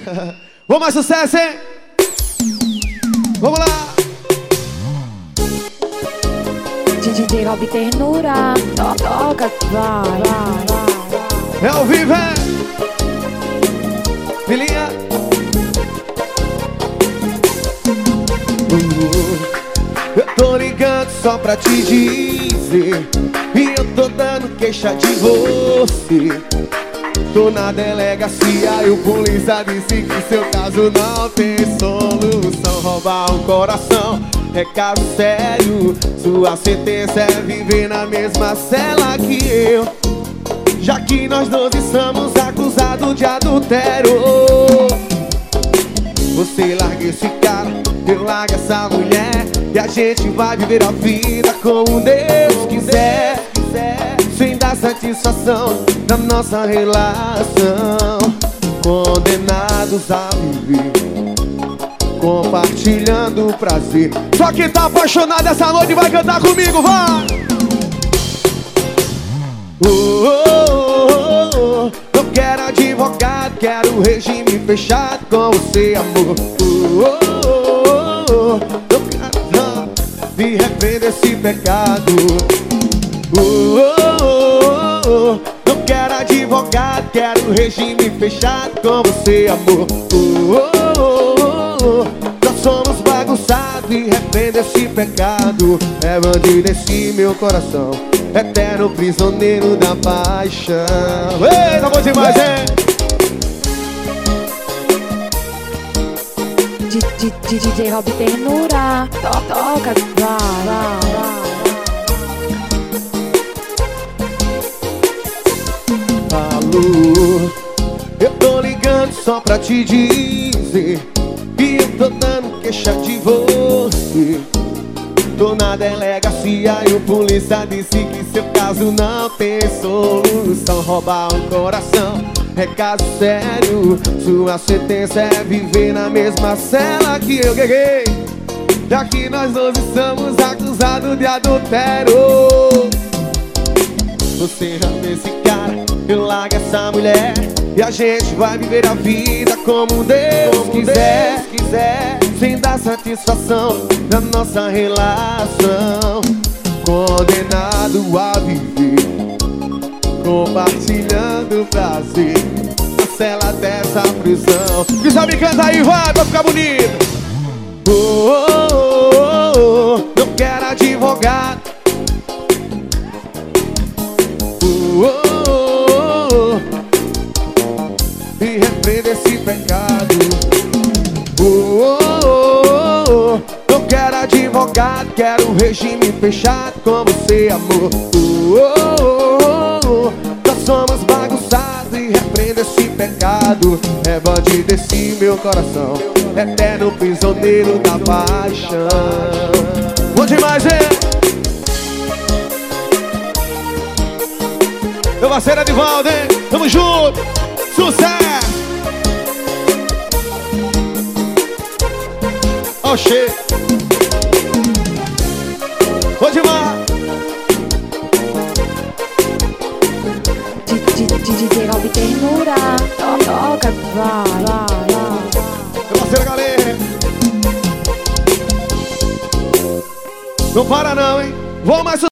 Vamos mais sucesso, hein? Vamos lá! DJ Rob Ternura, toca, vai. É ao vivo, é? Filhinha. Eu tô ligando só pra te dizer, e eu tô dando queixa de você. Tô na delegacia e o polícia disse que seu caso não tem solução. Roubar um coração é caso sério, sua sentença é viver na mesma cela que eu, já que nós dois estamos acusados de adultério. Você larga esse cara, eu largo essa mulher, e a gente vai viver a vida como Deus quiser, sem dar satisfação da nossa relação. Condenados a viver, compartilhando o prazer. Só quem tá apaixonado essa noite vai cantar comigo, vai! Eu quero advogado, quero regime fechado com você, amor. Eu quero me repreender esse pecado. Eu quero advogado, quero regime fechado com você, amor. Nós somos bagunçados e repreender esse pecado. É bandido esse meu coração, eterno prisioneiro da paixão. Ei, tá bom demais, hein? DJ Rob Ternura, toca, vai. Alô, eu tô ligando só pra te dizer, e eu tô dando queixa de você. Tô na delegacia e o polícia disse que seu caso não tem solução. Roubar um coração é caso sério, sua sentença é viver na mesma cela que eu, já que nós dois estamos acusados de adultério. Você ama esse cara, eu largo essa mulher, e a gente vai viver a vida como Deus quiser, sem dar satisfação da nossa relação. Condenado a viver, compartilhando o prazer na cela dessa prisão. Que sabe canta aí, vai, pra ficar bonito. Eu quero advogado. E repreender esse pecado. Eu quero advogado, quero regime fechado com você, amor. Nós somos bagunçados e repreender esse pecado. É bandido esse meu coração, eterno prisioneiro da paixão. Bom demais, hein? Meu parceiro Edivaldo, hein? Tamo junto! Sucesso! Oxê! Bom demais! DJ Rob Ternura, toca, vai. Meu parceiro, galera! Não para não, hein? Vamos mais